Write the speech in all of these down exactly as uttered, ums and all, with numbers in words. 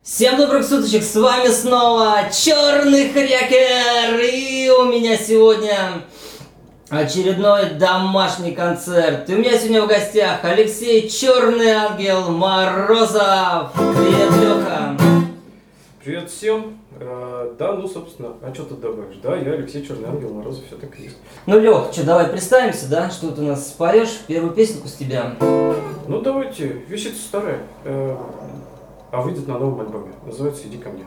Всем добрых суточек, с вами снова Черный Хрякер, и у меня сегодня очередной домашний концерт. И у меня сегодня в гостях Алексей Черный Ангел Морозов. Привет, Леха. Привет всем. Э, да, ну, собственно, а что тут добавишь? Да, я Алексей Черный Ангел Морозов, все так и есть. Ну, Лех, что, давай представимся, да? Что ты у нас споешь? Первую песенку с тебя. Ну, давайте, вещица старая, э, а выйдет на новом альбоме. Называется «Иди ко мне».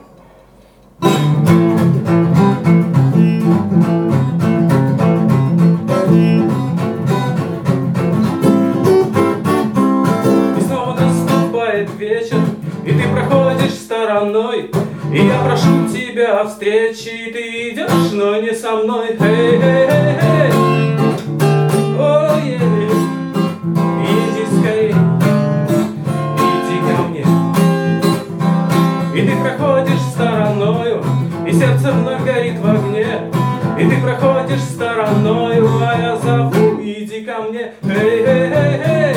И снова наступает вечер, и ты проходишь стороной. И я прошу тебя о встрече, и ты идешь, но не со мной. Эй-эй-эй-эй, ой-ей, иди скорей, иди ко мне. И ты проходишь стороною, и сердце вновь горит в огне. И ты проходишь стороною, а я зову, иди ко мне. Эй-эй-эй-эй,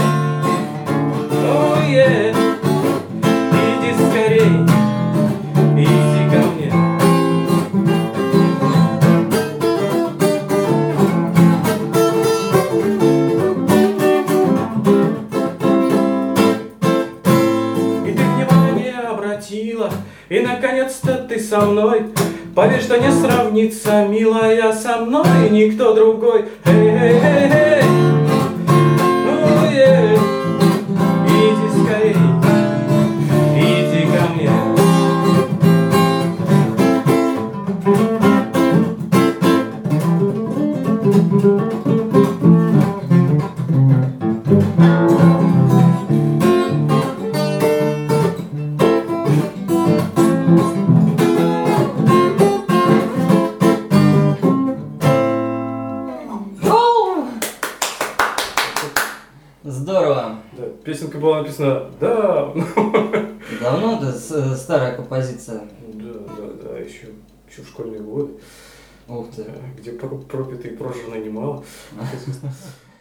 ой-ей, иди скорей. Иди ко мне. И ты внимание обратила, и наконец-то ты со мной. Поверь, что не сравнится, милая, со мной никто другой. Эй-эй-эй-эй, ой-ей, иди скорей, иди ко мне. Здорово. Да, песенка была написана да. Давно это с- старая композиция. Да, да, да, еще, еще в школьные годы, Ух ты. где про- пропито и прожжено немало.